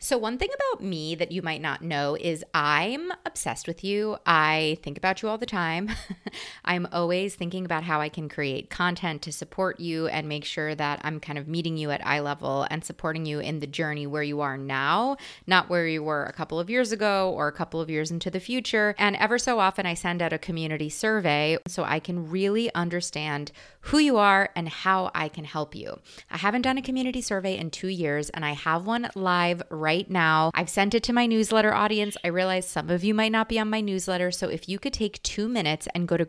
So one thing about me that you might not know is I'm obsessed with you. I think about you all the time. I'm always thinking about how I can create content to support you and make sure that I'm kind of meeting you at eye level and supporting you in the journey where you are now, not where you were a couple of years ago or a couple of years into the future. And ever so often I send out a community survey so I can really understand who you are and how I can help you. I haven't done a community survey in 2 years and I have one live right now. I've sent it to my newsletter audience. I realize some of you might not be on my newsletter. So if you could take 2 minutes and go to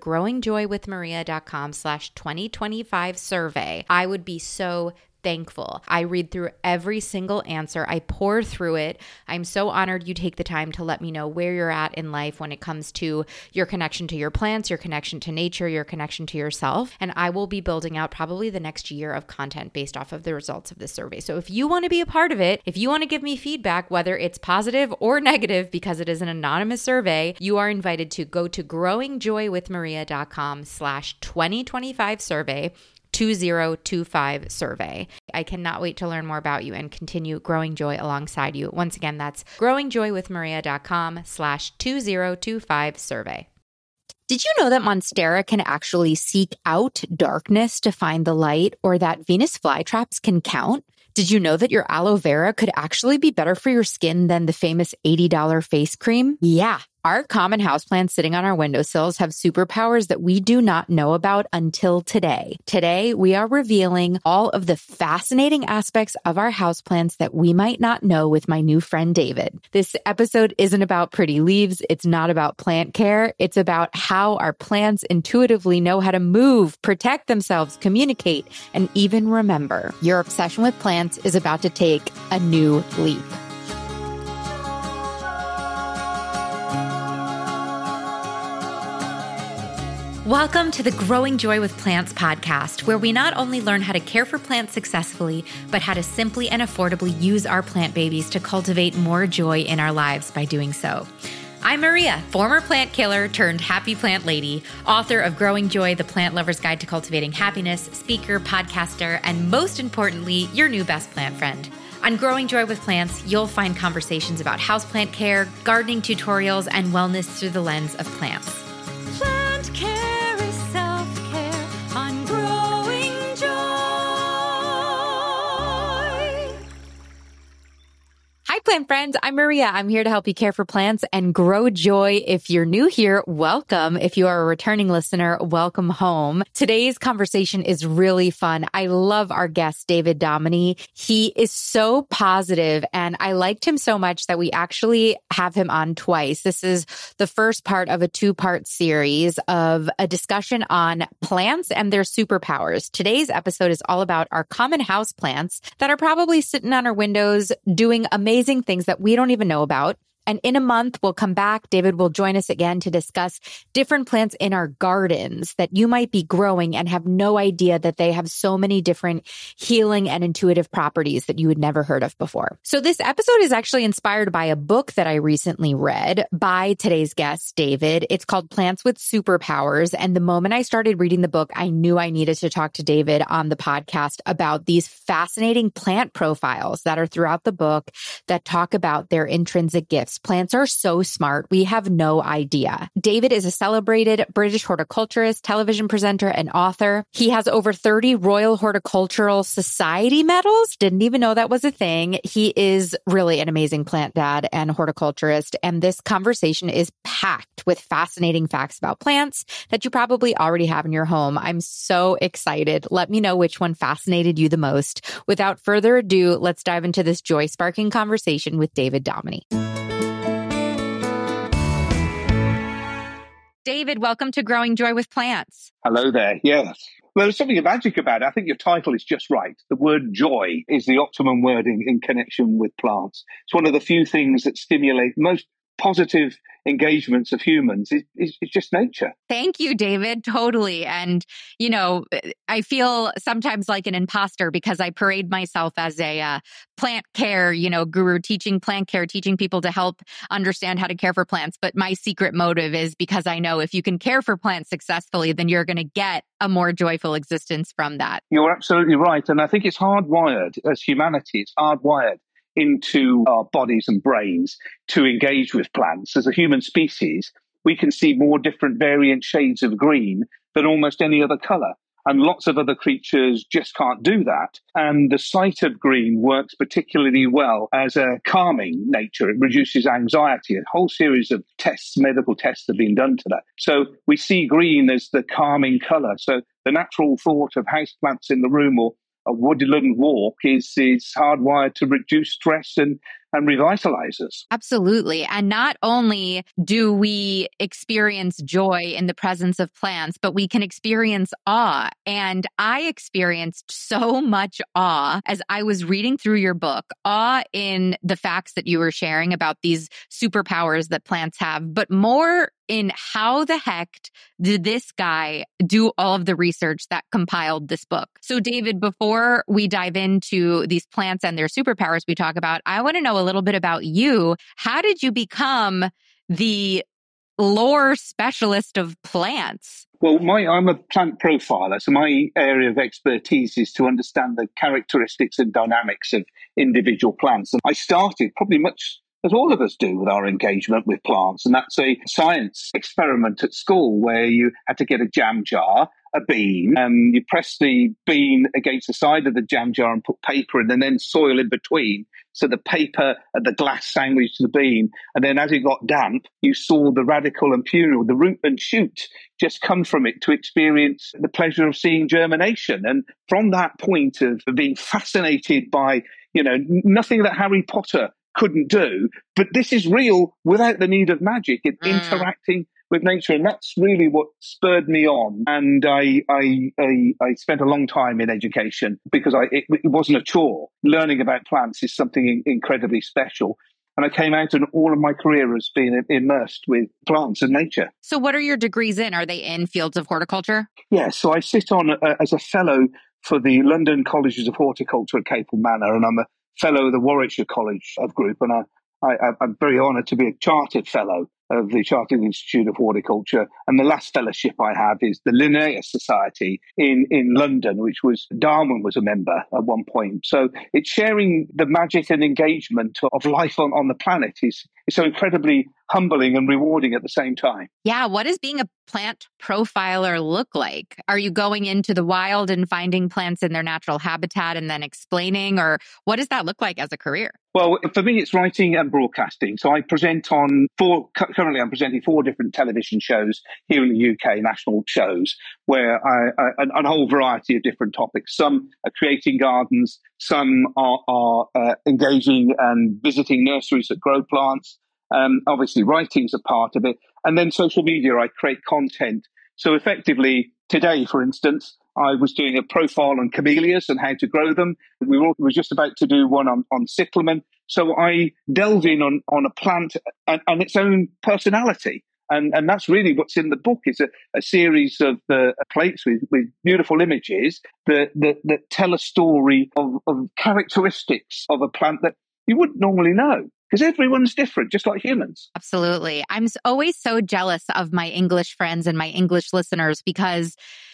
growingjoywithmaria.com/2025 survey, I would be so thankful. I read through every single answer. I pour through it. I'm so honored you take the time to let me know where you're at in life when it comes to your connection to your plants, your connection to nature, your connection to yourself. And I will be building out probably the next year of content based off of the results of this survey. So if you want to be a part of it, if you want to give me feedback, whether it's positive or negative, because it is an anonymous survey, you are invited to go to growingjoywithmaria.com/2025 survey. 2025 survey. I cannot wait to learn more about you and continue growing joy alongside you. Once again, that's growingjoywithmaria.com/2025 survey. Did you know that Monstera can actually seek out darkness to find the light, or that Venus flytraps can count? Did you know that your aloe vera could actually be better for your skin than the famous $80 face cream? Yeah. Our common houseplants sitting on our windowsills have superpowers that we do not know about until today. Today, we are revealing all of the fascinating aspects of our houseplants that we might not know with my new friend, David. This episode isn't about pretty leaves. It's not about plant care. It's about how our plants intuitively know how to move, protect themselves, communicate, and even remember. Your obsession with plants is about to take a new leap. Welcome to the Growing Joy with Plants podcast, where we not only learn how to care for plants successfully, but how to simply and affordably use our plant babies to cultivate more joy in our lives by doing so. I'm Maria, former plant killer turned happy plant lady, author of Growing Joy, the Plant Lover's Guide to Cultivating Happiness, speaker, podcaster, and most importantly, your new best plant friend. On Growing Joy with Plants, you'll find conversations about houseplant care, gardening tutorials, and wellness through the lens of plants. Plant care. Hi, plant friends. I'm Maria. I'm here to help you care for plants and grow joy. If you're new here, welcome. If you are a returning listener, welcome home. Today's conversation is really fun. I love our guest, David Dominy. He is so positive, and I liked him so much that we actually have him on twice. This is the first part of a 2-part series of a discussion on plants and their superpowers. Today's episode is all about our common house plants that are probably sitting on our windows doing amazing things that we don't even know about. And in a month, we'll come back. David will join us again to discuss different plants in our gardens that you might be growing and have no idea that they have so many different healing and intuitive properties that you had never heard of before. So this episode is actually inspired by a book that I recently read by today's guest, David. It's called Plants with Superpowers. And the moment I started reading the book, I knew I needed to talk to David on the podcast about these fascinating plant profiles that are throughout the book that talk about their intrinsic gifts. Plants are so smart. We have no idea. David is a celebrated British horticulturist, television presenter, and author. He has over 30 Royal Horticultural Society medals. Didn't even know that was a thing. He is really an amazing plant dad and horticulturist. And this conversation is packed with fascinating facts about plants that you probably already have in your home. I'm so excited. Let me know which one fascinated you the most. Without further ado, let's dive into this joy-sparking conversation with David Dominy. David, welcome to Growing Joy with Plants. Hello there. Yes. Well, there's something magic about it. I think your title is just right. The word joy is the optimum wording in connection with plants. It's one of the few things that stimulate most positive engagements of humans. It's just nature. Thank you, David. Totally. And, you know, I feel sometimes like an imposter because I parade myself as a plant care, guru, teaching plant care, teaching people to help understand how to care for plants. But my secret motive is because I know if you can care for plants successfully, then you're going to get a more joyful existence from that. You're absolutely right. And I think it's hardwired as humanity. It's hardwired into our bodies and brains to engage with plants. As a human species, we can see more different variant shades of green than almost any other color. And lots of other creatures just can't do that. And the sight of green works particularly well as a calming nature. It reduces anxiety. A whole series of tests, medical tests, have been done to that. So we see green as the calming color. So the natural thought of houseplants in the room or a woodland walk is hardwired to reduce stress and revitalize us. Absolutely. And not only do we experience joy in the presence of plants, but we can experience awe. And I experienced so much awe as I was reading through your book, awe in the facts that you were sharing about these superpowers that plants have, but more in how the heck did this guy do all of the research that compiled this book? So David, before we dive into these plants and their superpowers we talk about, I want to know a little bit about you. How did you become the lore specialist of plants? Well, I'm a plant profiler, so my area of expertise is to understand the characteristics and dynamics of individual plants. And I started probably much as all of us do with our engagement with plants. And that's a science experiment at school where you had to get a jam jar, a bean, and you press the bean against the side of the jam jar and put paper in and then soil in between. So the paper and the glass sandwiched the bean. And then as it got damp, you saw the radicle and punyl, the root and shoot, just come from it to experience the pleasure of seeing germination. And from that point of being fascinated by, nothing that Harry Potter couldn't do, but this is real without the need of magic. It's interacting with nature, and that's really what spurred me on. And I spent a long time in education because it wasn't a chore. Learning about plants is something incredibly special. And I came out and all of my career has been immersed with plants and nature. So what are your degrees in? Are they in fields of horticulture? Yes, so I sit on as a fellow for the London Colleges of Horticulture at Capel Manor, and I'm a fellow of the Warwickshire College of Group, and I'm very honoured to be a chartered fellow of the Chartered Institute of Horticulture. And the last fellowship I have is the Linnaeus Society in London, which Darwin was a member at one point. So it's sharing the magic and engagement of life on the planet is so incredibly humbling and rewarding at the same time. Yeah. What does being a plant profiler look like? Are you going into the wild and finding plants in their natural habitat and then explaining, or what does that look like as a career? Well, for me, it's writing and broadcasting. So I present currently I'm presenting 4 different television shows here in the UK, national shows, where a whole variety of different topics. Some are creating gardens, some are engaging and visiting nurseries that grow plants. Obviously, writing's a part of it. And then social media, I create content. So effectively, today, for instance, I was doing a profile on camellias and how to grow them. We were just about to do one on cyclamen. So I delve in on a plant and its own personality. And that's really what's in the book, is a series of plates with beautiful images that tell a story of characteristics of a plant that you wouldn't normally know. Because everyone's different, just like humans. Absolutely. I'm always so jealous of my English friends and my English listeners because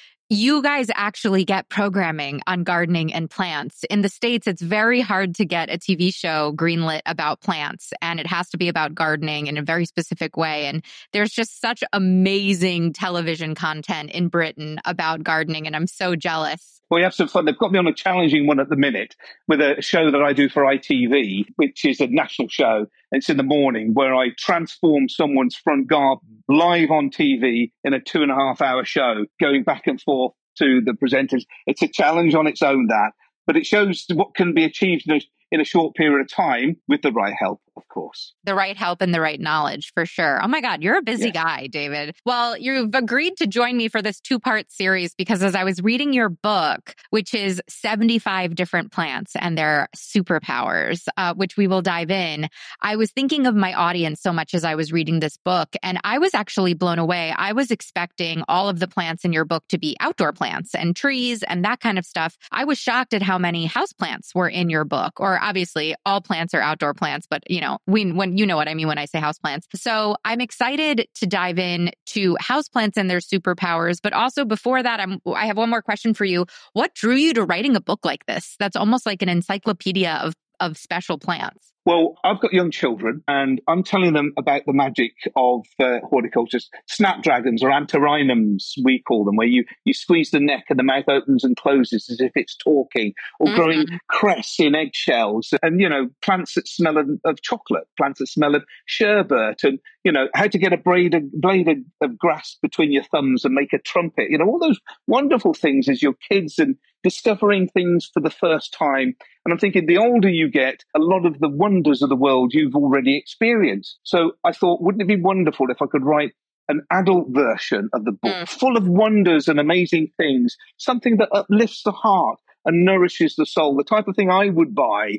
you guys actually get programming on gardening and plants. In the States, it's very hard to get a TV show greenlit about plants, and it has to be about gardening in a very specific way. And there's just such amazing television content in Britain about gardening, and I'm so jealous. Well, you have some fun. They've got me on a challenging one at the minute with a show that I do for ITV, which is a national show. It's in the morning where I transform someone's front garden live on TV in a 2.5-hour show, going back and forth to the presenters. It's a challenge on its own, but it shows what can be achieved in a short period of time with the right help, of course. The right help and the right knowledge, for sure. Oh my God, you're a busy guy, David. Well, you've agreed to join me for this 2-part series because as I was reading your book, which is 75 different plants and their superpowers, which we will dive in, I was thinking of my audience so much as I was reading this book, and I was actually blown away. I was expecting all of the plants in your book to be outdoor plants and trees and that kind of stuff. I was shocked at how many houseplants were in your book, or obviously all plants are outdoor plants, but when you know what I mean when I say houseplants. So I'm excited to dive in to houseplants and their superpowers. But also before that, I have one more question for you. What drew you to writing a book like this? That's almost like an encyclopedia of special plants? Well, I've got young children and I'm telling them about the magic of horticulture. Snapdragons or antirrhinums, we call them, where you squeeze the neck and the mouth opens and closes as if it's talking, or growing cress in eggshells and, plants that smell of chocolate, plants that smell of sherbet, and, how to get a blade of grass between your thumbs and make a trumpet, all those wonderful things as your kids and discovering things for the first time. And I'm thinking the older you get, a lot of the wonders of the world you've already experienced. So I thought, wouldn't it be wonderful if I could write an adult version of the book full of wonders and amazing things, something that uplifts the heart and nourishes the soul, the type of thing I would buy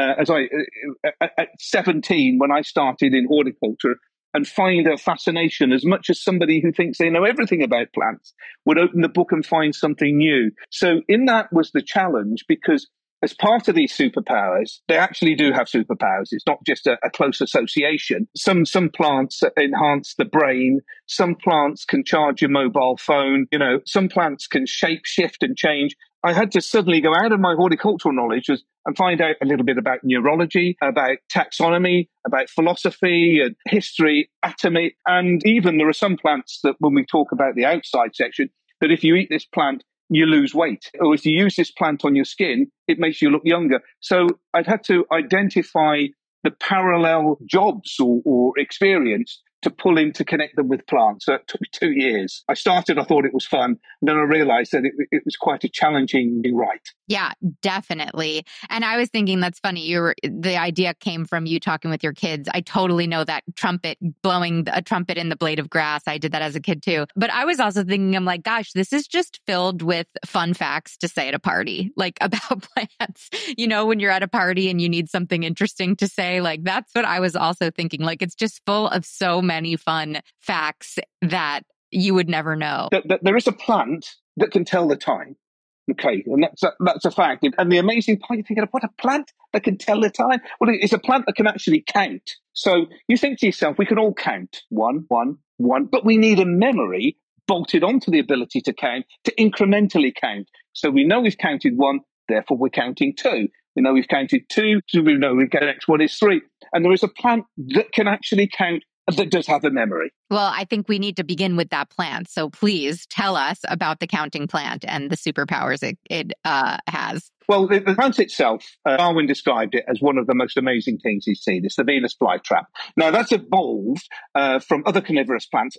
at 17 when I started in horticulture, and find a fascination as much as somebody who thinks they know everything about plants would open the book and find something new. So in that was the challenge, because as part of these superpowers, they actually do have superpowers. It's not just a close association. Some plants enhance the brain. Some plants can charge your mobile phone. Some plants can shape, shift and change. I had to suddenly go out of my horticultural knowledge and find out a little bit about neurology, about taxonomy, about philosophy and history, atomy. And even there are some plants that when we talk about the outside section, that if you eat this plant, you lose weight. Or if you use this plant on your skin, it makes you look younger. So I'd had to identify the parallel jobs or experience to pull in to connect them with plants. So it took me 2 years. I thought it was fun. And then I realized that it was quite a challenging write. Yeah, definitely. And I was thinking that's funny. The idea came from you talking with your kids. I totally know that trumpet, blowing a trumpet in the blade of grass. I did that as a kid too. But I was also thinking, I'm like, gosh, this is just filled with fun facts to say at a party, like about plants. When you're at a party and you need something interesting to say, like that's what I was also thinking. Like it's just full of so many fun facts that you would never know. There is a plant that can tell the time. Okay, and that's a fact. And the amazing part, you're thinking, what, a plant that can tell the time? Well, it's a plant that can actually count. So you think to yourself, we can all count 1, 1, 1, but we need a memory bolted onto the ability to count, to incrementally count. So we know we've counted 1, therefore we're counting 2. We know we've counted 2, so we know we've got the next one is 3. And there is a plant that can actually count, that does have a memory. Well, I think we need to begin with that plant. So please tell us about the counting plant and the superpowers it has. Well, the plant itself, Darwin described it as one of the most amazing things he's seen. It's the Venus flytrap. Now, that's evolved from other carnivorous plants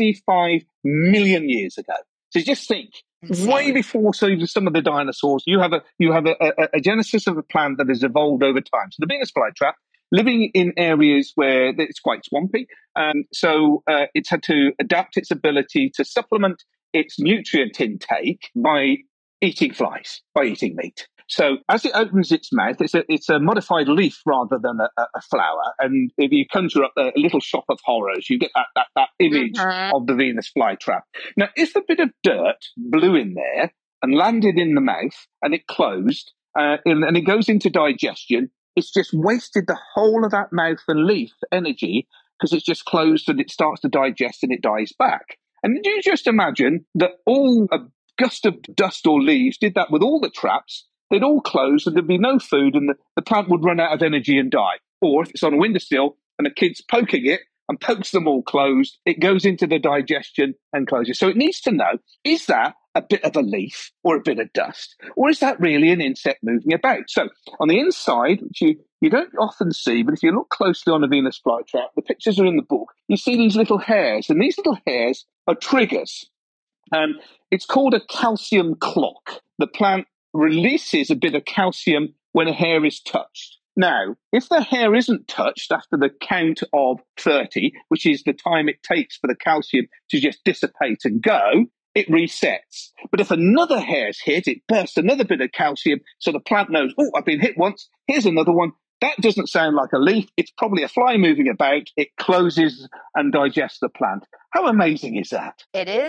65 million years ago. So just think, way before some of the dinosaurs, you have a genesis of a plant that has evolved over time. So the Venus flytrap, living in areas where it's quite swampy. So it's had to adapt its ability to supplement its nutrient intake by eating flies, by eating meat. So as it opens its mouth, it's a modified leaf rather than a flower. And if you conjure up a little shop of horrors, you get that image of the Venus flytrap. Now, if a bit of dirt blew in there and landed in the mouth and it closed and it goes into digestion, it's just wasted the whole of that mouth and leaf energy because it's just closed and it starts to digest and it dies back. And you just imagine that all a gust of dust or leaves did that with all the traps. They'd all close and there'd be no food and the plant would run out of energy and die. Or if it's on a windowsill and a kid's poking it and pokes them all closed, it goes into the digestion and closes. So it needs to know, is that a bit of a leaf or a bit of dust? Or is that really an insect moving about? So on the inside, which you don't often see, but if you look closely on a Venus flytrap, the pictures are in the book, you see these little hairs. And these little hairs are triggers. And it's called a calcium clock. The plant releases a bit of calcium when a hair is touched. Now, if the hair isn't touched after the count of 30, which is the time it takes for the calcium to just dissipate and go, it resets. But if another hair's hit, it bursts another bit of calcium, so the plant knows, oh, I've been hit once, here's another one. That doesn't sound like a leaf. It's probably a fly moving about. It closes and digests the plant. How amazing is that? It is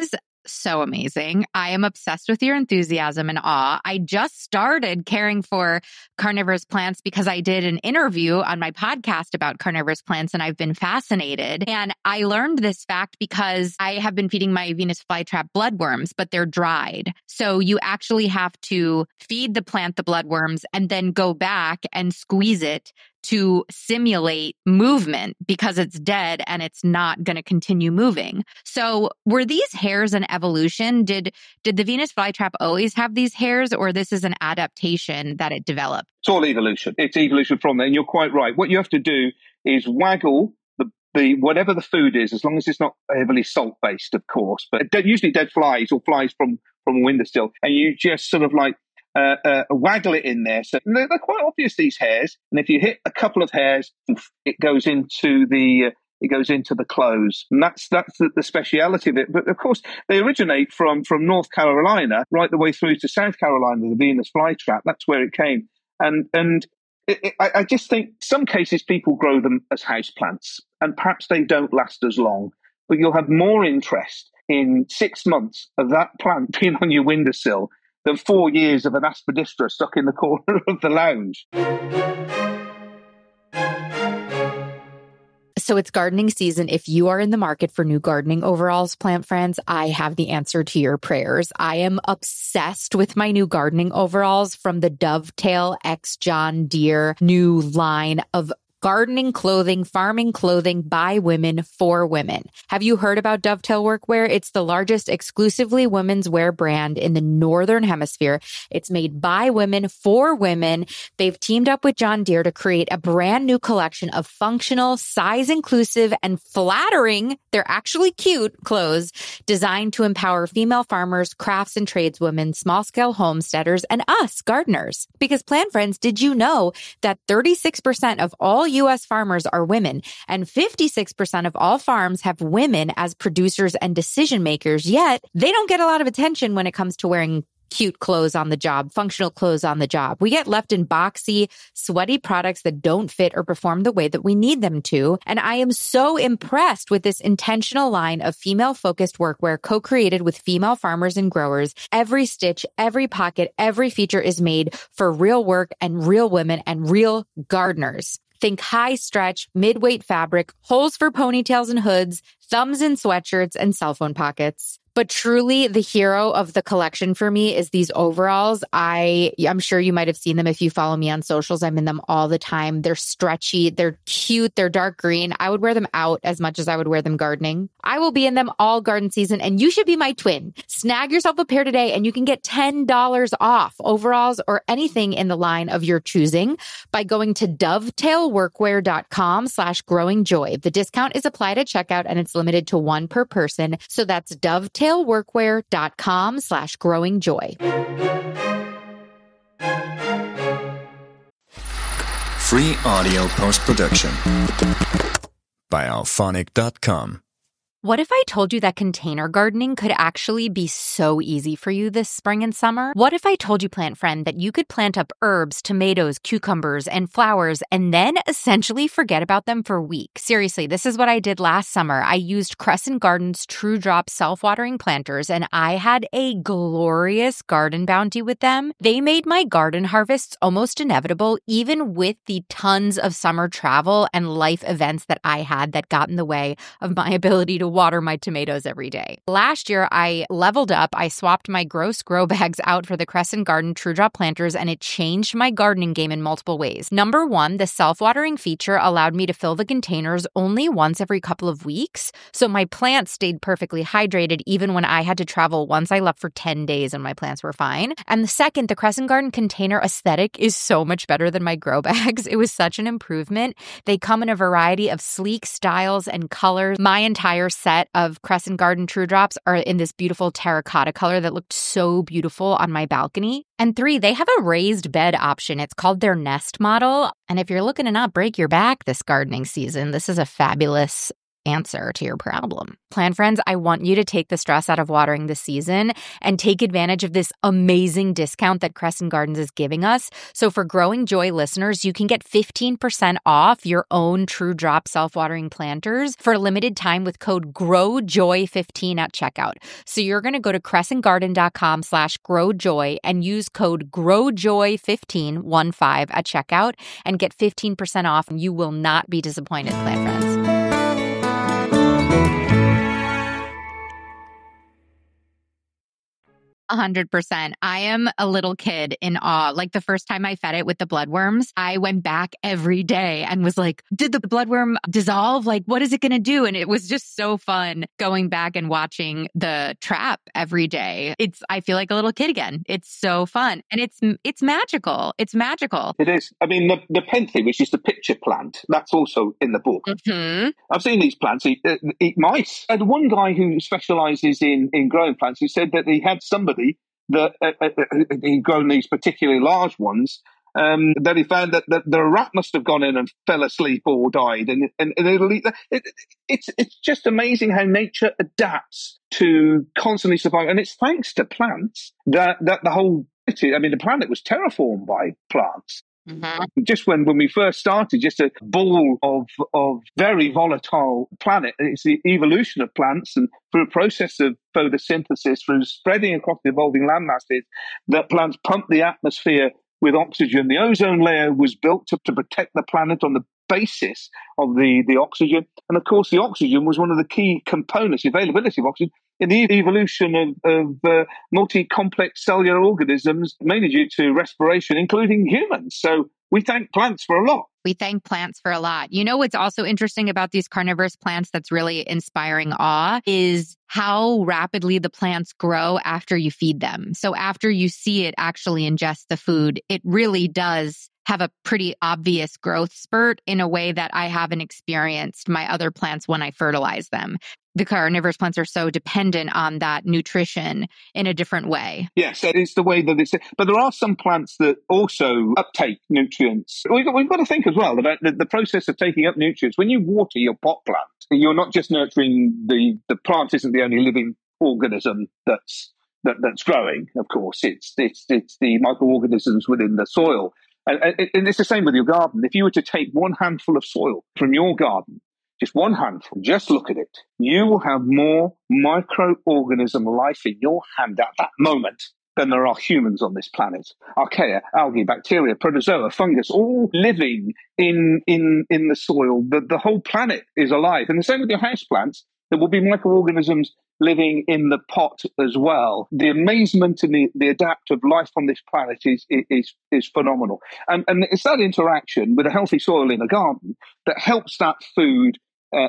so amazing. I am obsessed with your enthusiasm and awe. I just started caring for carnivorous plants because I did an interview on my podcast about carnivorous plants, and I've been fascinated. And I learned this fact because I have been feeding my Venus flytrap bloodworms, but they're dried. So you actually have to feed the plant the bloodworms and then go back and squeeze it to simulate movement because it's dead and it's not going to continue moving. So were these hairs an evolution? Did the Venus flytrap always have these hairs, or this is an adaptation that it developed? It's all evolution. It's evolution from there. And you're quite right. What you have to do is waggle the whatever the food is, as long as it's not heavily salt-based, of course, but usually dead flies or flies from a windowsill. And you just sort of like waggle it in there. So they're quite obvious, these hairs. And if you hit a couple of hairs, it goes into the clothes. And that's the speciality of it. But of course, they originate from North Carolina right the way through to South Carolina, the Venus flytrap. That's where it came. And I just think some cases people grow them as houseplants, and perhaps they don't last as long. But you'll have more interest in 6 months of that plant being on your windowsill than 4 years of an aspidistra stuck in the corner of the lounge. So it's gardening season. If you are in the market for new gardening overalls, plant friends, I have the answer to your prayers. I am obsessed with my new gardening overalls from the Dovetail X John Deere new line of gardening clothing, farming clothing by women for women. Have you heard about Dovetail Workwear? It's the largest exclusively women's wear brand in the Northern Hemisphere. It's made by women for women. They've teamed up with John Deere to create a brand new collection of functional, size-inclusive, and flattering, they're actually cute, clothes designed to empower female farmers, crafts and tradeswomen, small-scale homesteaders, and us, gardeners. Because, plant friends, did you know that 36% of all U.S. farmers are women, and 56% of all farms have women as producers and decision makers, yet they don't get a lot of attention when it comes to wearing cute clothes on the job, functional clothes on the job. We get left in boxy, sweaty products that don't fit or perform the way that we need them to. And I am so impressed with this intentional line of female-focused workwear co-created with female farmers and growers. Every stitch, every pocket, every feature is made for real work and real women and real gardeners. Think high stretch, mid-weight fabric, holes for ponytails and hoods, thumbs in sweatshirts, and cell phone pockets. But truly, the hero of the collection for me is these overalls. I'm sure you might have seen them if you follow me on socials. I'm in them all the time. They're stretchy. They're cute. They're dark green. I would wear them out as much as I would wear them gardening. I will be in them all garden season, and you should be my twin. Snag yourself a pair today, and you can get $10 off overalls or anything in the line of your choosing by going to dovetailworkwear.com/growingjoy. The discount is applied at checkout, and it's limited to one per person. So that's dovetailworkwear.com/growingjoy. Free audio post-production by alphonic.com. What if I told you that container gardening could actually be so easy for you this spring and summer? What if I told you, plant friend, that you could plant up herbs, tomatoes, cucumbers, and flowers and then essentially forget about them for weeks? Seriously, this is what I did last summer. I used Crescent Gardens True Drop self-watering planters, and I had a glorious garden bounty with them. They made my garden harvests almost inevitable, even with the tons of summer travel and life events that I had that got in the way of my ability to water my tomatoes every day. Last year, I leveled up. I swapped my gross grow bags out for the Crescent Garden True Drop planters, and it changed my gardening game in multiple ways. Number one, the self-watering feature allowed me to fill the containers only once every couple of weeks, so my plants stayed perfectly hydrated even when I had to travel. Once I left for 10 days and my plants were fine. And the second, the Crescent Garden container aesthetic is so much better than my grow bags. It was such an improvement. They come in a variety of sleek styles and colors. My entire set of Crescent Garden True Drops are in this beautiful terracotta color that looked so beautiful on my balcony. And three, they have a raised bed option. It's called their Nest model. And if you're looking to not break your back this gardening season, this is a fabulous answer to your problem. Plant friends, I want you to take the stress out of watering this season and take advantage of this amazing discount that Crescent Gardens is giving us. So for Growing Joy listeners, you can get 15% off your own True Drop self-watering planters for a limited time with code GROWJOY15 at checkout. So you're going to go to crescentgarden.com/growjoy and use code GROWJOY15 at checkout and get 15% off. You will not be disappointed, plant friends. 100%. I am a little kid in awe. Like the first time I fed it with the bloodworms, I went back every day and was like, did the bloodworm dissolve? Like, what is it going to do? And it was just so fun going back and watching the trap every day. I feel like a little kid again. It's so fun. And it's magical. It's magical. It is. I mean, the Penthe, which is the pitcher plant, that's also in the book. Mm-hmm. I've seen these plants eat mice. I had one guy who specializes in growing plants who said that he had somebody that he'd grown these particularly large ones, that he found that the rat must have gone in and fell asleep or died, and it'll eat that. It's just amazing how nature adapts to constantly survive, and it's thanks to plants that the whole. I mean, the planet was terraformed by plants. Mm-hmm. Just when we first started, just a ball of very volatile planet. It's the evolution of plants, and through a process of photosynthesis, through spreading across the evolving land masses, that plants pump the atmosphere with oxygen. The ozone layer was built to protect the planet on the basis of the oxygen. And of course, the oxygen was one of the key components, the availability of oxygen, in the evolution of multi-complex cellular organisms, mainly due to respiration, including humans. So we thank plants for a lot. We thank plants for a lot. You know what's also interesting about these carnivorous plants that's really inspiring awe is how rapidly the plants grow after you feed them. So after you see it actually ingest the food, it really does have a pretty obvious growth spurt in a way that I haven't experienced my other plants when I fertilize them. The carnivorous plants are so dependent on that nutrition in a different way. Yes, it is the way that it's. But there are some plants that also uptake nutrients. We've got to think as well about the process of taking up nutrients. When you water your pot plant, you're not just nurturing the plant. Isn't the only living organism that's growing. Of course, it's the microorganisms within the soil. And it's the same with your garden. If you were to take one handful of soil from your garden, just one handful, just look at it, you will have more microorganism life in your hand at that moment than there are humans on this planet. Archaea, algae, bacteria, protozoa, fungus, all living in the soil. The whole planet is alive. And the same with your houseplants. There will be microorganisms living in the pot as well. The amazement and the adaptive life on this planet is phenomenal. And it's that interaction with a healthy soil in a garden that helps that food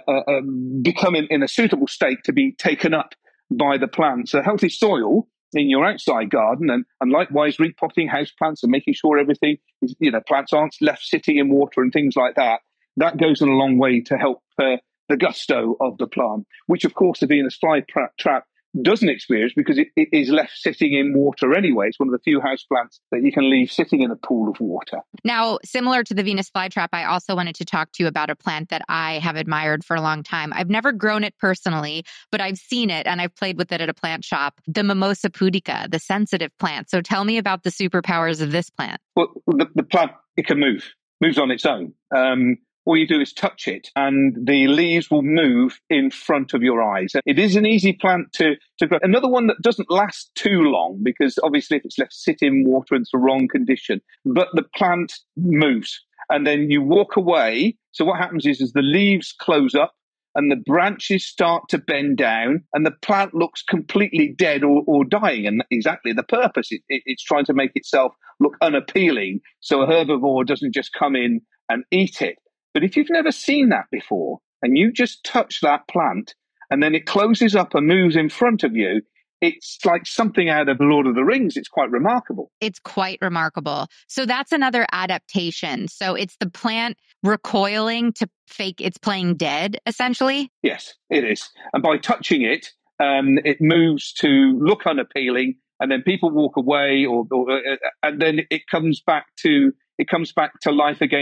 become in a suitable state to be taken up by the plants. A healthy soil in your outside garden, and likewise repotting houseplants and making sure everything is, plants aren't left sitting in water and things like that. That goes in a long way to help the gusto of the plant, which of course the Venus flytrap doesn't experience because it is left sitting in water anyway. It's one of the few houseplants that you can leave sitting in a pool of water. Now, similar to the Venus flytrap, I also wanted to talk to you about a plant that I have admired for a long time. I've never grown it personally, but I've seen it and I've played with it at a plant shop, the Mimosa pudica, the sensitive plant. So tell me about the superpowers of this plant. Well, the plant, it can moves on its own. All you do is touch it and the leaves will move in front of your eyes. It is an easy plant to grow. Another one that doesn't last too long because obviously if it's left sit in water, it's the wrong condition. But the plant moves and then you walk away. So what happens is the leaves close up and the branches start to bend down and the plant looks completely dead or dying. And exactly the purpose. It's trying to make itself look unappealing so a herbivore doesn't just come in and eat it. But if you've never seen that before and you just touch that plant and then it closes up and moves in front of you, it's like something out of Lord of the Rings. It's quite remarkable. It's quite remarkable. So that's another adaptation. So it's the plant recoiling to fake it's playing dead, essentially? Yes, it is. And by touching it, it moves to look unappealing and then people walk away and then it comes back to life again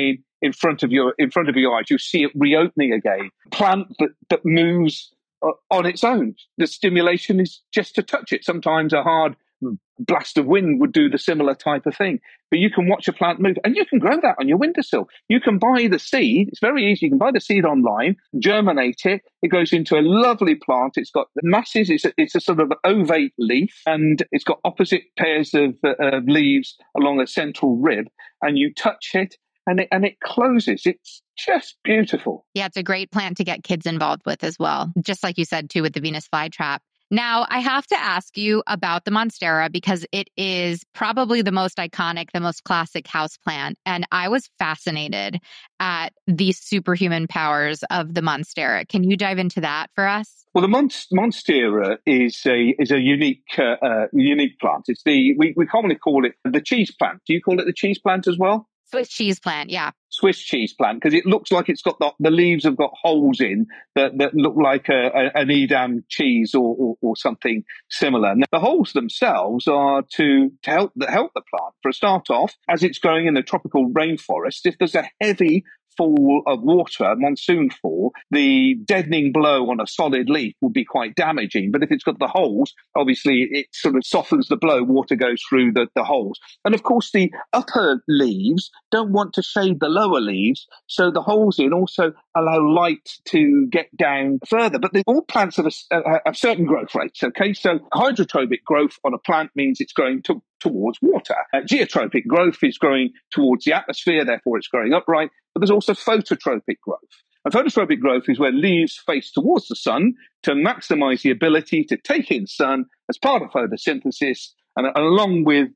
in front of your eyes. You see it reopening again. Plant that moves on its own. The stimulation is just to touch it. Sometimes a hard blast of wind would do the similar type of thing. But you can watch a plant move, and you can grow that on your windowsill. You can buy the seed. It's very easy. You can buy the seed online, germinate it. It goes into a lovely plant. It's got masses. It's a sort of ovate leaf, and it's got opposite pairs of leaves along a central rib. And you touch it, and it closes. It's just beautiful. Yeah, it's a great plant to get kids involved with as well. Just like you said, too, with the Venus flytrap. Now, I have to ask you about the Monstera because it is probably the most iconic, the most classic houseplant. And I was fascinated at the superhuman powers of the Monstera. Can you dive into that for us? Well, the Monstera is a unique plant. It's we commonly call it the cheese plant. Do you call it the cheese plant as well? Swiss cheese plant, yeah. Swiss cheese plant, because it looks like it's got the leaves have got holes in that look like an Edam cheese or something similar. Now, the holes themselves are to help the plant. For a start off, as it's growing in the tropical rainforest, if there's a heavy fall of water, monsoon fall, the deadening blow on a solid leaf would be quite damaging. But if it's got the holes, obviously it sort of softens the blow, water goes through the holes. And of course, the upper leaves don't want to shade the lower leaves, so the holes in also allow light to get down further. But all plants have certain growth rates, okay? So hydrotropic growth on a plant means it's growing towards water. Geotropic growth is growing towards the atmosphere, therefore it's growing upright. But there's also phototropic growth. And phototropic growth is where leaves face towards the sun to maximize the ability to take in sun as part of photosynthesis, and along with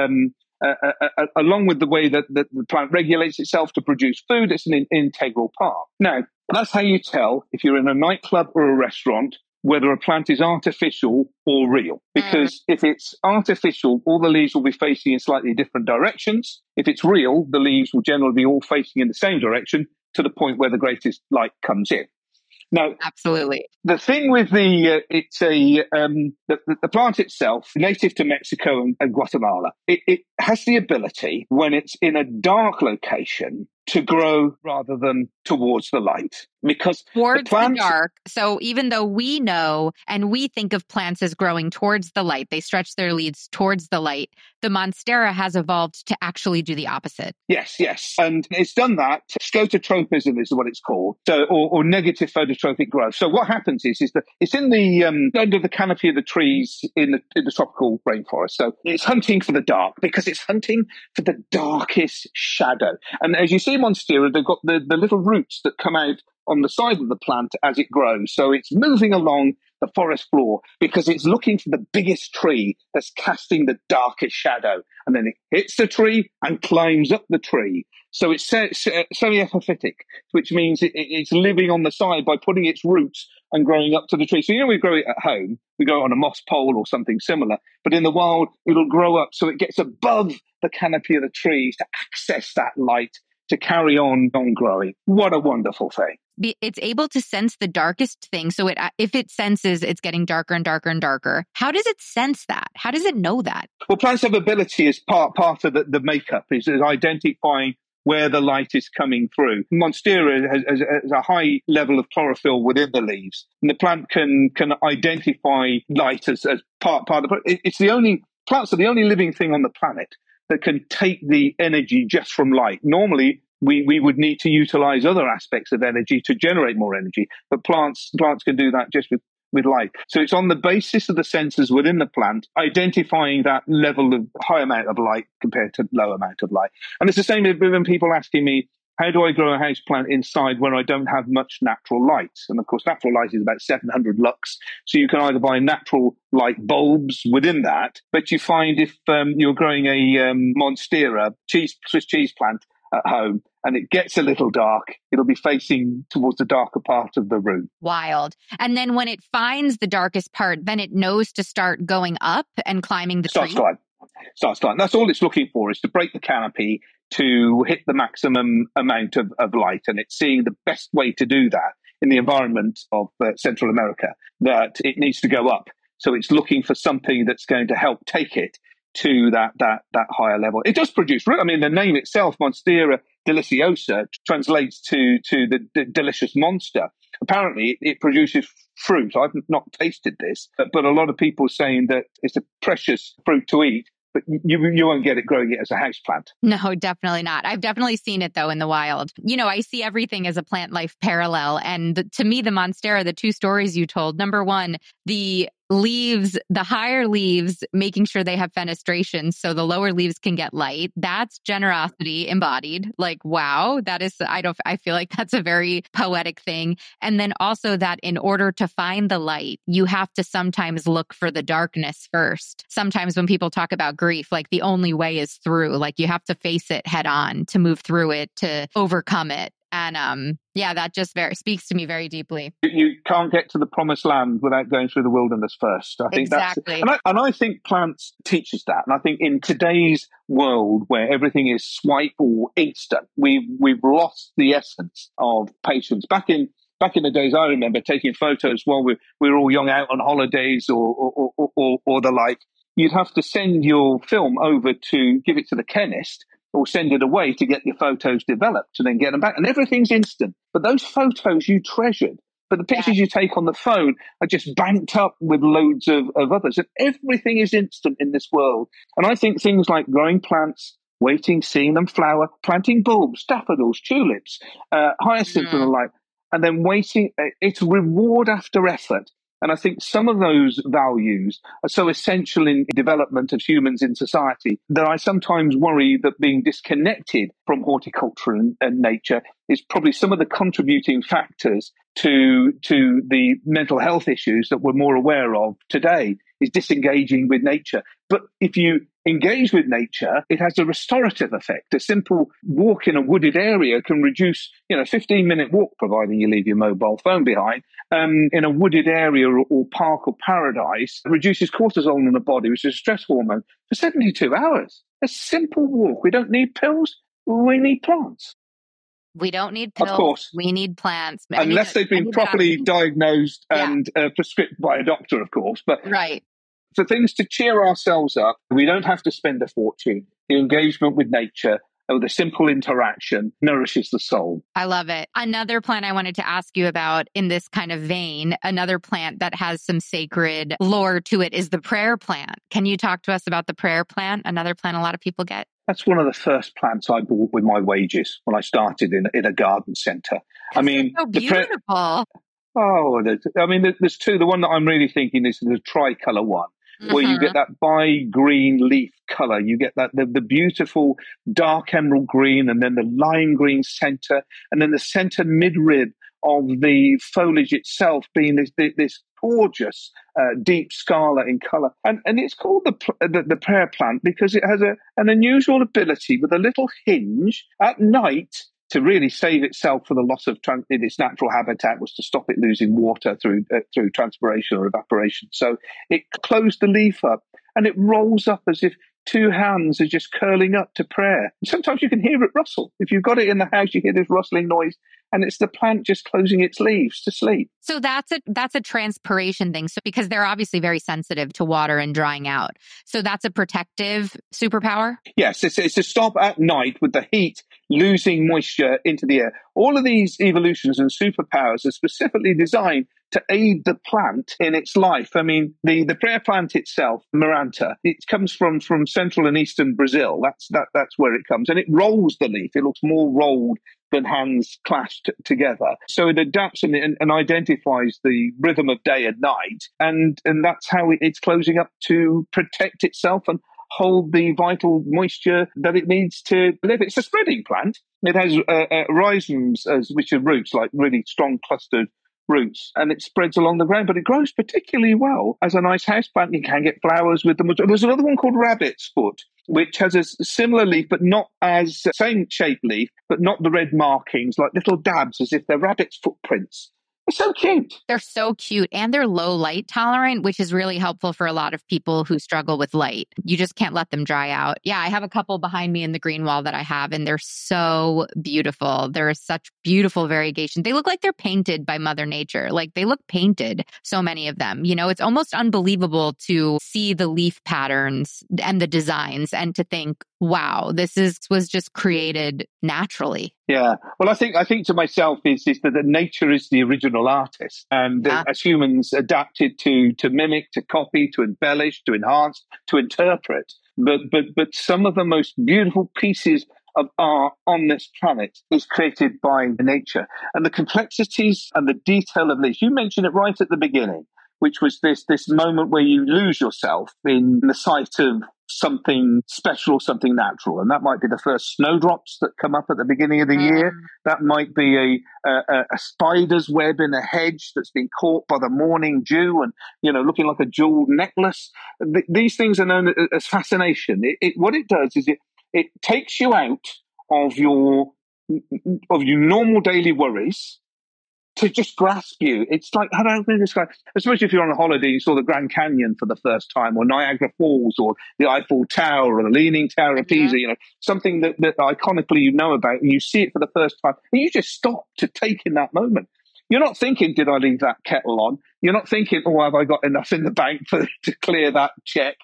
the way that the plant regulates itself to produce food, it's an integral part. Now, that's how you tell if you're in a nightclub or a restaurant whether a plant is artificial or real. Because if it's artificial, all the leaves will be facing in slightly different directions. If it's real, the leaves will generally be all facing in the same direction to the point where the greatest light comes in. Now, absolutely. The thing with the plant itself, native to Mexico and Guatemala, it has the ability, when it's in a dark location, to grow rather than towards the light. Because towards the dark. So even though we know and we think of plants as growing towards the light, they stretch their leaves towards the light, the Monstera has evolved to actually do the opposite. Yes. And it's done that. Scototropism is what it's called. So, or negative phototropic growth. So what happens is that it's in the under the canopy of the trees in the tropical rainforest. So it's hunting for the dark because it's hunting for the darkest shadow. And as you see Monstera, they've got the little roots that come out on the side of the plant as it grows. So it's moving along the forest floor because it's looking for the biggest tree that's casting the darkest shadow. And then it hits the tree and climbs up the tree. So it's semi-epiphytic, which means it's living on the side by putting its roots and growing up to the tree. So, we grow it at home. We grow it on a moss pole or something similar. But in the wild, it'll grow up so it gets above the canopy of the trees to access that light to carry on growing. What a wonderful thing. It's able to sense the darkest thing. So if it senses it's getting darker and darker and darker, how does it sense that? How does it know that? Well, plants have ability as part of the makeup is identifying where the light is coming through. Monstera has a high level of chlorophyll within the leaves. And the plant can identify light as part of it. Plants are the only living thing on the planet that can take the energy just from light. Normally, we would need to utilize other aspects of energy to generate more energy, but plants can do that just with light. So it's on the basis of the sensors within the plant, identifying that level of high amount of light compared to low amount of light. And it's the same with people asking me, how do I grow a house plant inside when I don't have much natural light? And of course, natural light is about 700 lux. So you can either buy natural light bulbs within that, but you find if you're growing a Monstera Swiss cheese plant at home and it gets a little dark, it'll be facing towards the darker part of the room. Wild. And then when it finds the darkest part, then it knows to start going up and climbing the tree. Starts climbing. That's all it's looking for, is to break the canopy to hit the maximum amount of light. And it's seeing the best way to do that in the environment of Central America, that it needs to go up. So it's looking for something that's going to help take it to that higher level. It does produce root. I mean, the name itself, Monstera, deliciosa translates to the delicious monster. Apparently, it produces fruit. I've not tasted this, but a lot of people are saying that it's a precious fruit to eat, but you won't get it growing it as a houseplant. No, definitely not. I've definitely seen it, though, in the wild. I see everything as a plant life parallel. And to me, the Monstera, the two stories you told, number one, the leaves, the higher leaves, making sure they have fenestration so the lower leaves can get light. That's generosity embodied. Like, wow, that is, I feel like that's a very poetic thing. And then also that in order to find the light, you have to sometimes look for the darkness first. Sometimes when people talk about grief, like the only way is through, like you have to face it head on to move through it, to overcome it. And that just speaks to me very deeply. You can't get to the promised land without going through the wilderness first. I think exactly. And I think plants teach us that. And I think in today's world where everything is swipe or instant, we've lost the essence of patience. Back in the days, I remember taking photos while we were all young out on holidays or the like. You'd have to send your film over to give it to the chemist, or send it away to get your photos developed and then get them back. And everything's instant. But those photos you treasured, but the pictures you take on the phone are just banked up with loads of others. And everything is instant in this world. And I think things like growing plants, waiting, seeing them flower, planting bulbs, daffodils, tulips, hyacinths and the like, and then waiting, it's reward after effort. And I think some of those values are so essential in development of humans in society that I sometimes worry that being disconnected from horticulture and nature is probably some of the contributing factors to the mental health issues that we're more aware of today, is disengaging with nature. But if you engage with nature, it has a restorative effect. A simple walk in a wooded area can reduce, 15-minute walk, providing you leave your mobile phone behind, in a wooded area or park or paradise, reduces cortisol in the body, which is a stress hormone, for 72 hours. A simple walk. We don't need pills. We need plants. We don't need pills. Of course. We need plants. Unless they've been properly diagnosed and prescribed by a doctor, of course. But right. For things to cheer ourselves up, we don't have to spend a fortune. The engagement with nature, or the simple interaction, nourishes the soul. I love it. Another plant I wanted to ask you about in this kind of vein, another plant that has some sacred lore to it, is the prayer plant. Can you talk to us about the prayer plant? Another plant a lot of people get. That's one of the first plants I bought with my wages when I started in a garden centre. So beautiful. There's two. The one that I'm really thinking is the tricolour one, where you get that bi-green leaf colour. You get that the beautiful dark emerald green, and then the lime green centre, and then the centre midrib of the foliage itself being this gorgeous deep scarlet in colour. And it's called the prayer plant because it has an unusual ability with a little hinge at night to really save itself for the loss of its natural habitat, was to stop it losing water through transpiration or evaporation. So it closed the leaf up and it rolls up as if two hands are just curling up to prayer. Sometimes you can hear it rustle. If you've got it in the house, you hear this rustling noise, and it's the plant just closing its leaves to sleep. So that's a transpiration thing. So because they're obviously very sensitive to water and drying out. So that's a protective superpower? Yes, it's to stop at night with the heat losing moisture into the air. All of these evolutions and superpowers are specifically designed to aid the plant in its life. I mean, the prayer plant itself, Maranta, it comes from central and eastern Brazil. That's where it comes. And it rolls the leaf. It looks more rolled than hands clasped together. So it adapts and identifies the rhythm of day and night. And that's how it's closing up to protect itself and hold the vital moisture that it needs to live. It's a spreading plant. It has rhizomes, which are roots, like really strong clustered roots, and it spreads along the ground, but it grows particularly well as a nice houseplant. You can get flowers with them. There's another one called rabbit's foot, which has a similar leaf, but not as same shaped leaf, but not the red markings, like little dabs as if they're rabbit's footprints. It's so cute. They're so cute, and they're low light tolerant, which is really helpful for a lot of people who struggle with light. You just can't let them dry out. Yeah, I have a couple behind me in the green wall that I have, and they're so beautiful. There is such beautiful variegation. They look like they're painted by Mother Nature. Like they look painted, so many of them. It's almost unbelievable to see the leaf patterns and the designs and to think, wow, was just created naturally. Yeah. Well, I think to myself is that nature is the original artist, and as humans adapted to mimic, to copy, to embellish, to enhance, to interpret. But some of the most beautiful pieces of art on this planet is created by nature, and the complexities and the detail of this. You mentioned it right at the beginning, which was this moment where you lose yourself in the sight of something special, something natural. And that might be the first snowdrops that come up at the beginning of the year. That might be a spider's web in a hedge that's been caught by the morning dew and, looking like a jeweled necklace. These things are known as fascination. What it does is it takes you out of your normal daily worries to just grasp you. It's like, how do I describe? Especially if you're on a holiday, you saw the Grand Canyon for the first time, or Niagara Falls, or the Eiffel Tower, or the Leaning Tower of Pisa, something that iconically you know about, and you see it for the first time, and you just stop to take in that moment. You're not thinking, did I leave that kettle on? You're not thinking, have I got enough in the bank to clear that check?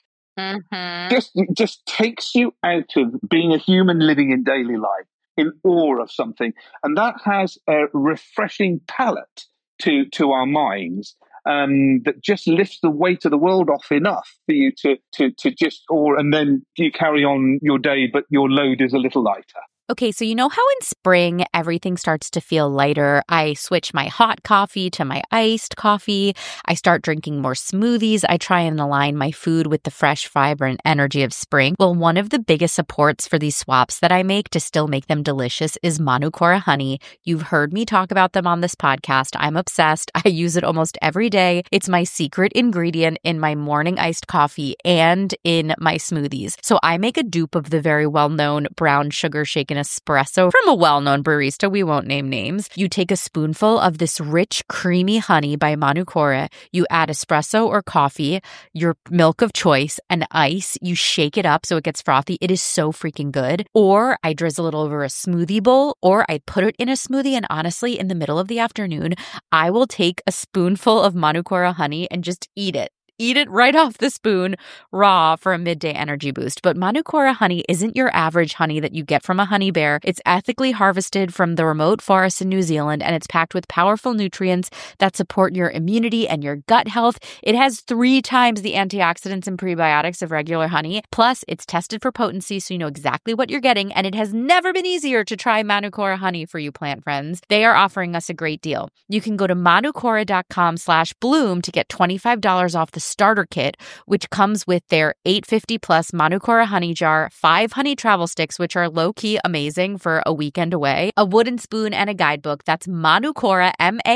Just takes you out of being a human living in daily life, in awe of something, and that has a refreshing palate to our minds that just lifts the weight of the world off enough for you to just and then you carry on your day, but your load is a little lighter. Okay, so you know how in spring everything starts to feel lighter? I switch my hot coffee to my iced coffee. I start drinking more smoothies. I try and align my food with the fresh, vibrant energy of spring. Well, one of the biggest supports for these swaps that I make to still make them delicious is Manukora honey. You've heard me talk about them on this podcast. I'm obsessed. I use it almost every day. It's my secret ingredient in my morning iced coffee and in my smoothies. So I make a dupe of the very well-known brown sugar shaken espresso from a well-known barista. We won't name names. You take a spoonful of this rich, creamy honey by Manukora. You add espresso or coffee, your milk of choice, and ice. You shake it up so it gets frothy. It is so freaking good. Or I drizzle it over a smoothie bowl, or I put it in a smoothie. And honestly, in the middle of the afternoon, I will take a spoonful of Manukora honey and just eat it. Eat it right off the spoon, raw, for a midday energy boost. But Manukora honey isn't your average honey that you get from a honey bear. It's ethically harvested from the remote forests in New Zealand, and it's packed with powerful nutrients that support your immunity and your gut health. It has 3 times the antioxidants and prebiotics of regular honey. Plus, it's tested for potency, so you know exactly what you're getting, and it has never been easier to try Manukora honey for you plant friends. They are offering us a great deal. You can go to manukora.com/bloom to get $25 off the starter kit, which comes with their 850 plus Manukora honey jar, 5 honey travel sticks, which are low-key amazing for a weekend away, a wooden spoon, and a guidebook. That's Manukora,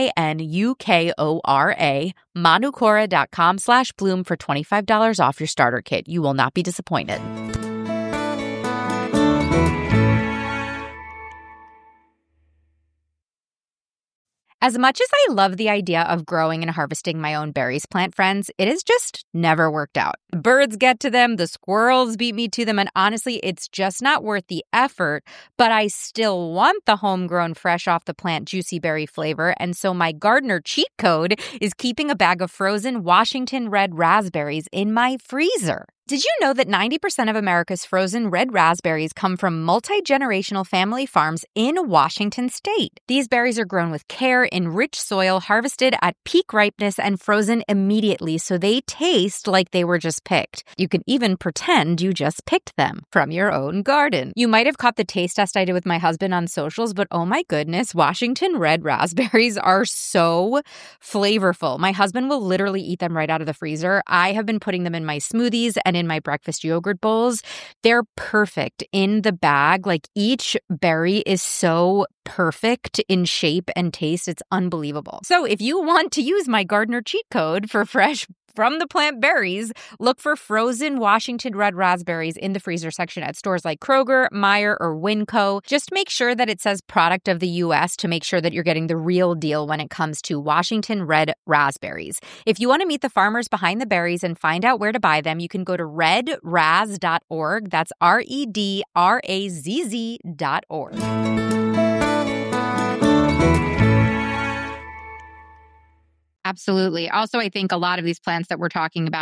Manukora, manukora.com/bloom for $25 off your starter kit. You will not be disappointed. As much as I love the idea of growing and harvesting my own berries, plant friends, it has just never worked out. Birds get to them, the squirrels beat me to them, and honestly, it's just not worth the effort, but I still want the homegrown, fresh off the plant, juicy berry flavor, and so my gardener cheat code is keeping a bag of frozen Washington red raspberries in my freezer. Did you know that 90% of America's frozen red raspberries come from multi-generational family farms in Washington state? These berries are grown with care in rich soil, harvested at peak ripeness, and frozen immediately so they taste like they were just picked. You can even pretend you just picked them from your own garden. You might have caught the taste test I did with my husband on socials, but oh my goodness, Washington red raspberries are so flavorful. My husband will literally eat them right out of the freezer. I have been putting them in my smoothies and in my breakfast yogurt bowls. They're perfect in the bag. Like, each berry is so perfect in shape and taste. It's unbelievable. So if you want to use my gardener cheat code for fresh from the plant berries, look for frozen Washington red raspberries in the freezer section at stores like Kroger, Meijer, or Winco. Just make sure that it says product of the U.S. to make sure that you're getting the real deal when it comes to Washington red raspberries. If you want to meet the farmers behind the berries and find out where to buy them, you can go to redraz.org. That's redrazz.org. Absolutely. Also, I think a lot of these plants that we're talking about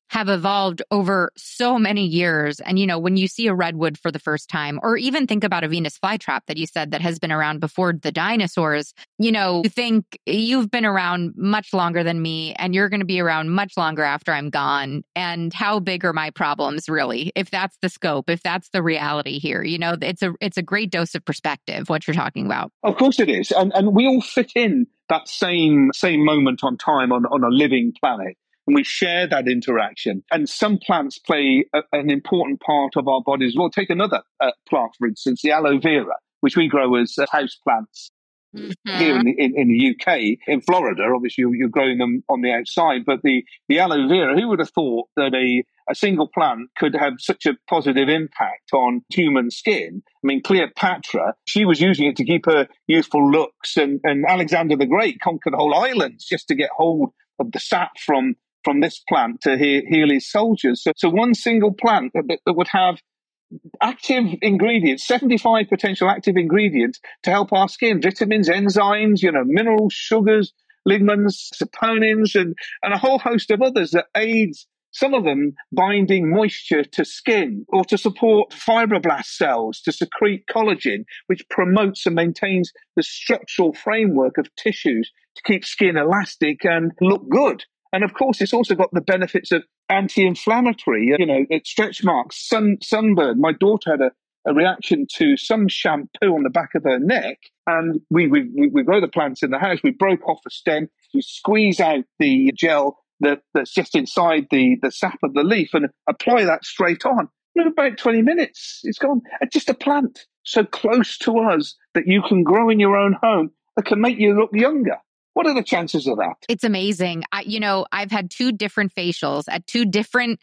have evolved over so many years. And, when you see a redwood for the first time, or even think about a Venus flytrap that you said that has been around before the dinosaurs, you think you've been around much longer than me, and you're going to be around much longer after I'm gone. And how big are my problems, really? If that's the scope, if that's the reality here, it's a great dose of perspective, what you're talking about. Of course it is. And we all fit in that same moment on time on a living planet. And we share that interaction. And some plants play an important part of our bodies. We'll take another plant, for instance, the aloe vera, which we grow as house plants here in the UK. In Florida, obviously, you're growing them on the outside. But the aloe vera, who would have thought that a single plant could have such a positive impact on human skin? I mean, Cleopatra, she was using it to keep her youthful looks. And Alexander the Great conquered whole islands just to get hold of the sap from this plant to heal his soldiers. So one single plant that would have active ingredients, 75 potential active ingredients to help our skin, vitamins, enzymes, minerals, sugars, lignans, saponins, and a whole host of others that aids, some of them binding moisture to skin or to support fibroblast cells to secrete collagen, which promotes and maintains the structural framework of tissues to keep skin elastic and look good. And of course, it's also got the benefits of anti-inflammatory, stretch marks, sunburn. My daughter had a reaction to some shampoo on the back of her neck, and we grow the plants in the house. We broke off the stem, you squeeze out the gel that's just inside the sap of the leaf and apply that straight on. In about 20 minutes, it's gone. Just a plant so close to us that you can grow in your own home that can make you look younger. What are the chances of that? It's amazing. I've had 2 different facials at 2 different,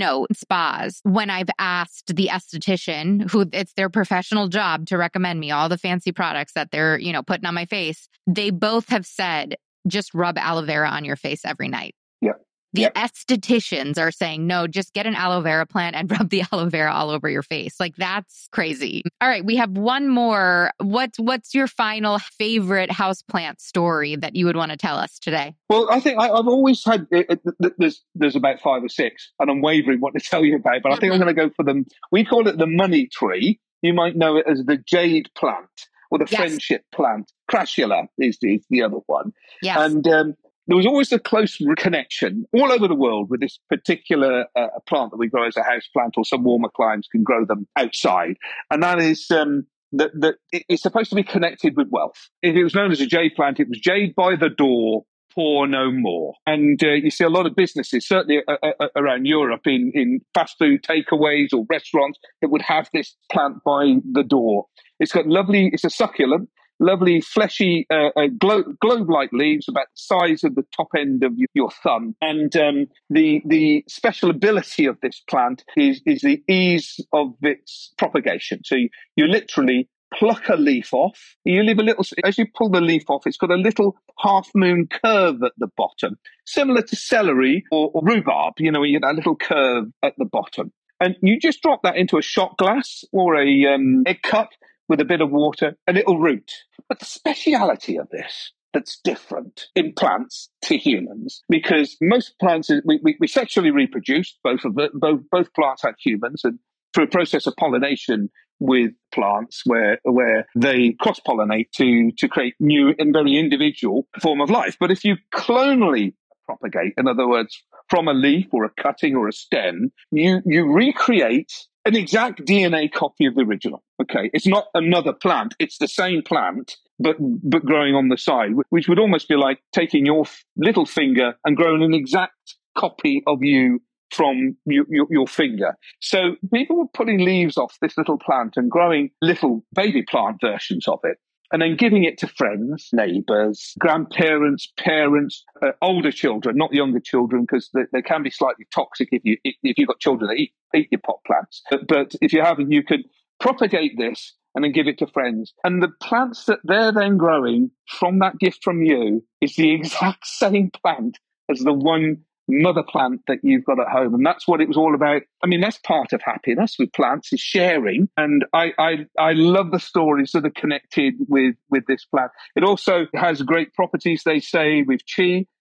spas. When I've asked the esthetician, who it's their professional job to recommend me all the fancy products that they're, putting on my face, they both have said, just rub aloe vera on your face every night. Yep. The estheticians are saying, no, just get an aloe vera plant and rub the aloe vera all over your face. Like, that's crazy. All right, we have one more. What's your final favorite houseplant story that you would want to tell us today? Well, I think I've always had, there's about 5 or 6, and I'm wavering what to tell you about, but I think I'm going to go for them. We call it the money tree. You might know it as the jade plant or the friendship plant. Crassula is the other one. Yes. And there was always a close connection all over the world with this particular plant that we grow as a house plant, or some warmer climes can grow them outside. And that is that it's supposed to be connected with wealth. It was known as a jade plant. It was jade by the door, poor no more. And you see a lot of businesses, certainly around Europe, in fast food takeaways or restaurants, that would have this plant by the door. It's a succulent, lovely, fleshy, globe-like leaves about the size of the top end of your thumb. And the special ability of this plant is the ease of its propagation. So you literally pluck a leaf off. You leave a little, as you pull the leaf off, it's got a little half-moon curve at the bottom, similar to celery or rhubarb, you get that little curve at the bottom. And you just drop that into a shot glass or a egg cup with a bit of water, and it'll root. But the speciality of this that's different in plants to humans, because most plants, we sexually reproduce, both plants and humans, and through a process of pollination with plants where they cross-pollinate to create new and very individual form of life. But if you clonally propagate, in other words, from a leaf or a cutting or a stem, you recreate an exact DNA copy of the original. Okay, it's not another plant; it's the same plant, but growing on the side, which would almost be like taking your little finger and growing an exact copy of you from your finger. So people were putting leaves off this little plant and growing little baby plant versions of it, and then giving it to friends, neighbours, grandparents, parents, older children, not younger children, because they can be slightly toxic if you've got children that eat your pot plants. But if you haven't, you could propagate this and then give it to friends. And the plants that they're then growing from that gift from you is the exact same plant as the one mother plant that you've got at home. And that's what it was all about. I mean, that's part of happiness with plants, is sharing. And I love the stories that are connected with this plant. It also has great properties, they say, with qi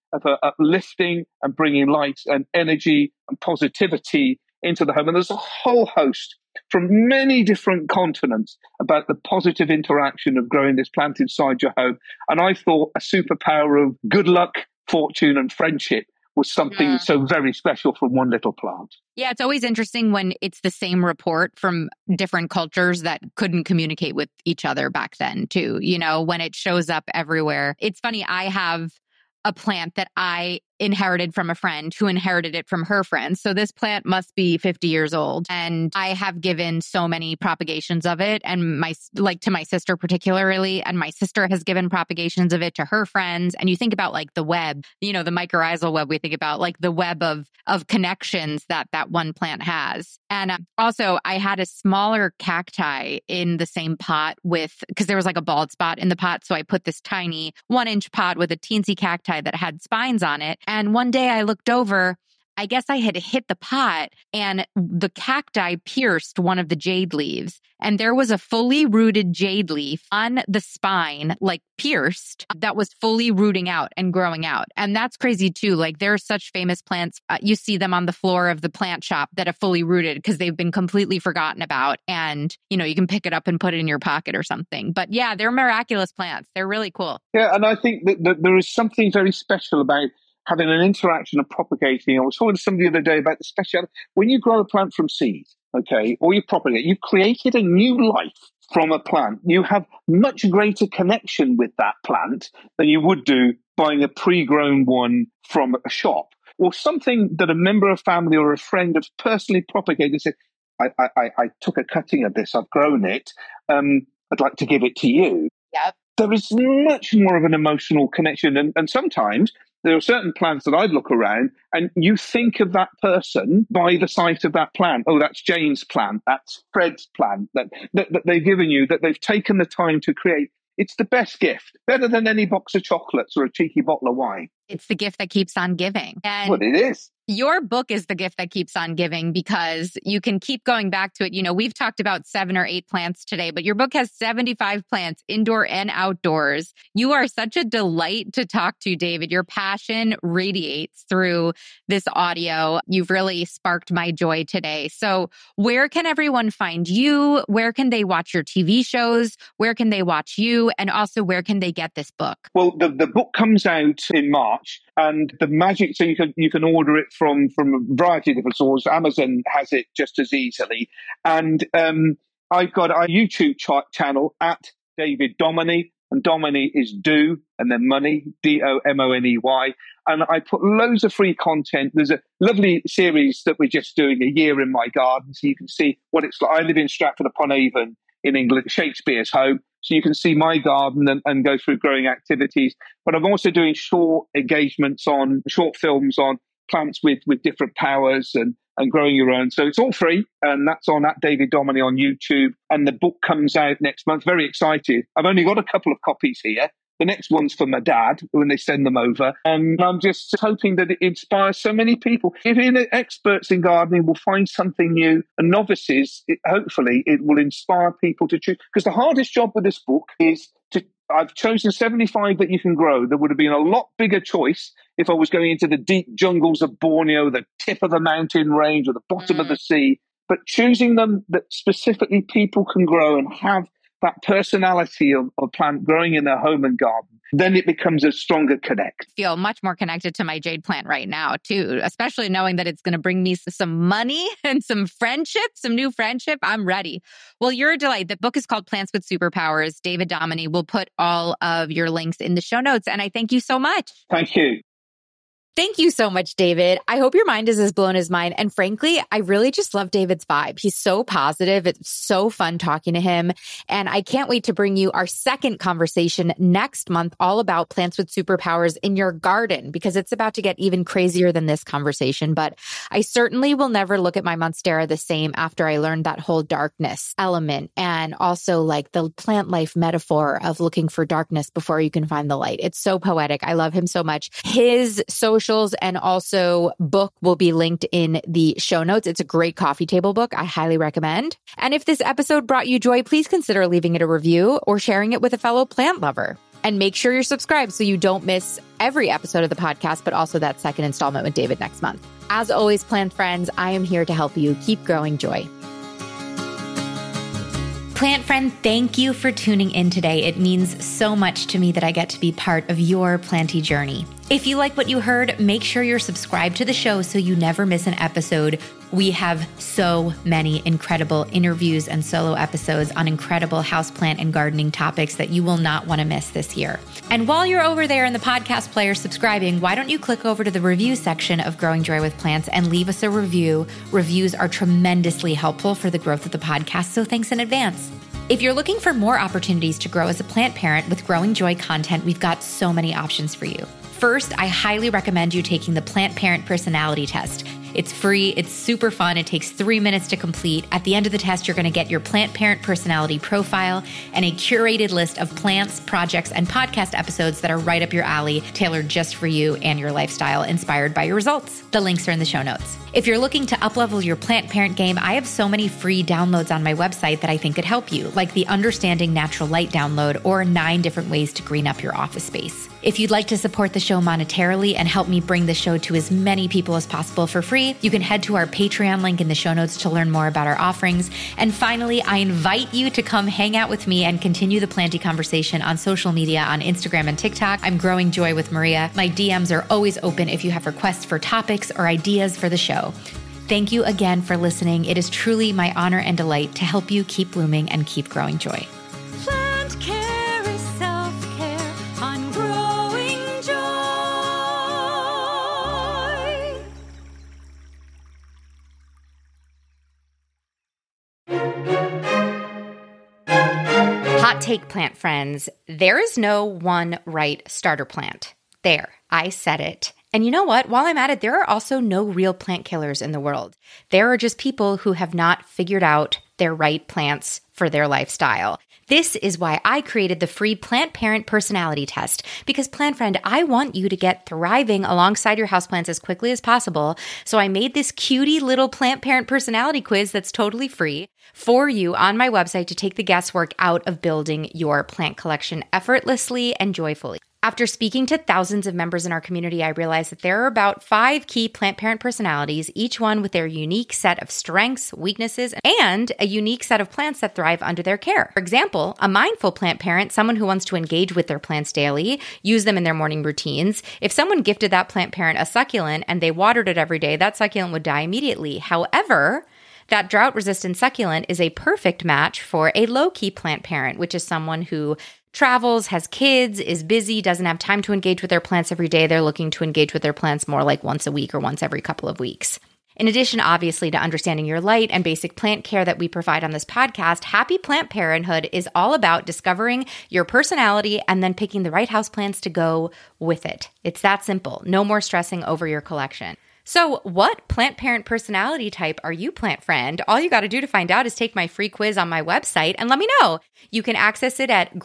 of uplifting and bringing light and energy and positivity into the home. And there's a whole host from many different continents about the positive interaction of growing this plant inside your home. And I thought a superpower of good luck, fortune, and friendship was something so very special from one little plant. Yeah, it's always interesting when it's the same report from different cultures that couldn't communicate with each other back then, too. You know, when it shows up everywhere. It's funny, I have a plant that I inherited from a friend who inherited it from her friend. So this plant must be 50 years old. And I have given so many propagations of it, and to my sister particularly, and my sister has given propagations of it to her friends. And you think about like the web, you know, the mycorrhizal web, we think about like the web of connections that one plant has. And also I had a smaller cacti in the same pot because there was like a bald spot in the pot. So I put this tiny 1-inch pot with a teensy cacti that had spines on it. And one day I looked over, I guess I had hit the pot and the cacti pierced one of the jade leaves. And there was a fully rooted jade leaf on the spine, like pierced, that was fully rooting out and growing out. And that's crazy too. Like there are such famous plants. You see them on the floor of the plant shop that are fully rooted because they've been completely forgotten about. And, you know, you can pick it up and put it in your pocket or something. But yeah, they're miraculous plants. They're really cool. Yeah. And I think that there is something very special about having an interaction and propagating. I was talking to somebody the other day about the speciality. When you grow a plant from seed, okay, or you propagate, you've created a new life from a plant. You have much greater connection with that plant than you would do buying a pre-grown one from a shop, or something that a member of family or a friend has personally propagated. Said, I took a cutting of this, I've grown it, I'd like to give it to you. Yep. There is much more of an emotional connection. And sometimes there are certain plants that I'd look around and you think of that person by the sight of that plant. Oh, that's Jane's plant. That's Fred's plant that they've given you, that they've taken the time to create. It's the best gift, better than any box of chocolates or a cheeky bottle of wine. It's the gift that keeps on giving. And well, it is. Your book is the gift that keeps on giving because you can keep going back to it. You know, we've talked about 7 or 8 plants today, but your book has 75 plants, indoor and outdoors. You are such a delight to talk to, David. Your passion radiates through this audio. You've really sparked my joy today. So where can everyone find you? Where can they watch your TV shows? Where can they watch you? And also, where can they get this book? Well, the book comes out in March, and the magic, so you can order it from a variety of different sources. Amazon has it just as easily. And I've got our YouTube channel at David Dominy, and Dominy is do, and then money, DOMONEY. And I put loads of free content. There's a lovely series that we're just doing, A Year in My Garden, so you can see what it's like. I live in Stratford-upon-Avon in England, Shakespeare's home. So you can see my garden and go through growing activities. But I'm also doing short films on plants with different powers and growing your own. So it's all free, and that's on at David Dominy on YouTube. And the book comes out next month. Very excited. I've only got a couple of copies here. The next one's for my dad when they send them over. And I'm just hoping that it inspires so many people. Even experts in gardening will find something new, and novices, hopefully it will inspire people to choose. Because the hardest job with this book is I've chosen 75 that you can grow. There would have been a lot bigger choice if I was going into the deep jungles of Borneo, the tip of the mountain range, or the bottom of the sea. But choosing them that specifically people can grow and have that personality of a plant growing in their home and garden, then it becomes a stronger connect. I feel much more connected to my jade plant right now, too, especially knowing that it's going to bring me some money and some friendship, some new friendship. I'm ready. Well, you're a delight. The book is called Plants with Superpowers. David Dominy will put all of your links in the show notes. And I thank you so much. Thank you. Thank you so much, David. I hope your mind is as blown as mine. And frankly, I really just love David's vibe. He's so positive. It's so fun talking to him. And I can't wait to bring you our second conversation next month, all about plants with superpowers in your garden, because it's about to get even crazier than this conversation. But I certainly will never look at my Monstera the same after I learned that whole darkness element, and also like the plant life metaphor of looking for darkness before you can find the light. It's so poetic. I love him so much. His socials and also book will be linked in the show notes. It's a great coffee table book. I highly recommend. And if this episode brought you joy, please consider leaving it a review or sharing it with a fellow plant lover. And make sure you're subscribed so you don't miss every episode of the podcast, but also that second installment with David next month. As always, plant friends, I am here to help you keep growing joy. Plant friend, thank you for tuning in today. It means so much to me that I get to be part of your planty journey. If you like what you heard, make sure you're subscribed to the show so you never miss an episode. We have so many incredible interviews and solo episodes on incredible houseplant and gardening topics that you will not want to miss this year. And while you're over there in the podcast player subscribing, why don't you click over to the review section of Growing Joy with Plants and leave us a review? Reviews are tremendously helpful for the growth of the podcast, so thanks in advance. If you're looking for more opportunities to grow as a plant parent with Growing Joy content, we've got so many options for you. First, I highly recommend you taking the Plant Parent Personality Test. It's free, it's super fun, it takes 3 minutes to complete. At the end of the test, you're going to get your plant parent personality profile and a curated list of plants, projects, and podcast episodes that are right up your alley, tailored just for you and your lifestyle, inspired by your results. The links are in the show notes. If you're looking to uplevel your plant parent game, I have so many free downloads on my website that I think could help you, like the Understanding Natural Light download or 9 different ways to green up your office space. If you'd like to support the show monetarily and help me bring the show to as many people as possible for free, you can head to our Patreon link in the show notes to learn more about our offerings. And finally, I invite you to come hang out with me and continue the planty conversation on social media on Instagram and TikTok. I'm Growing Joy with Maria. My DMs are always open if you have requests for topics or ideas for the show. Thank you again for listening. It is truly my honor and delight to help you keep blooming and keep growing joy. Plant care is self-care on Growing Joy. Hot take, plant friends. There is no one right starter plant. There, I said it. And you know what? While I'm at it, there are also no real plant killers in the world. There are just people who have not figured out their right plants for their lifestyle. This is why I created the free Plant Parent Personality Test. Because, plant friend, I want you to get thriving alongside your houseplants as quickly as possible. So I made this cutie little Plant Parent Personality Quiz that's totally free for you on my website to take the guesswork out of building your plant collection effortlessly and joyfully. After speaking to thousands of members in our community, I realized that there are about 5 key plant parent personalities, each one with their unique set of strengths, weaknesses, and a unique set of plants that thrive under their care. For example, a mindful plant parent, someone who wants to engage with their plants daily, use them in their morning routines. If someone gifted that plant parent a succulent and they watered it every day, that succulent would die immediately. However, that drought-resistant succulent is a perfect match for a low-key plant parent, which is someone who travels, has kids, is busy, doesn't have time to engage with their plants every day. They're looking to engage with their plants more like once a week or once every couple of weeks. In addition, obviously, to understanding your light and basic plant care that we provide on this podcast, Happy Plant Parenthood is all about discovering your personality and then picking the right houseplants to go with it. It's that simple. No more stressing over your collection. So what plant parent personality type are you, plant friend? All you got to do to find out is take my free quiz on my website and let me know. You can access it at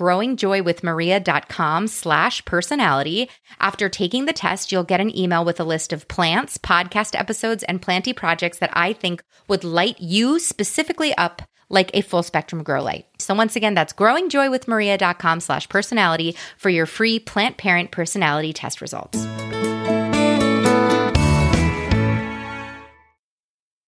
growingjoywithmaria.com/personality. After taking the test, you'll get an email with a list of plants, podcast episodes, and planty projects that I think would light you specifically up like a full spectrum grow light. So once again, that's growingjoywithmaria.com/personality for your free plant parent personality test results.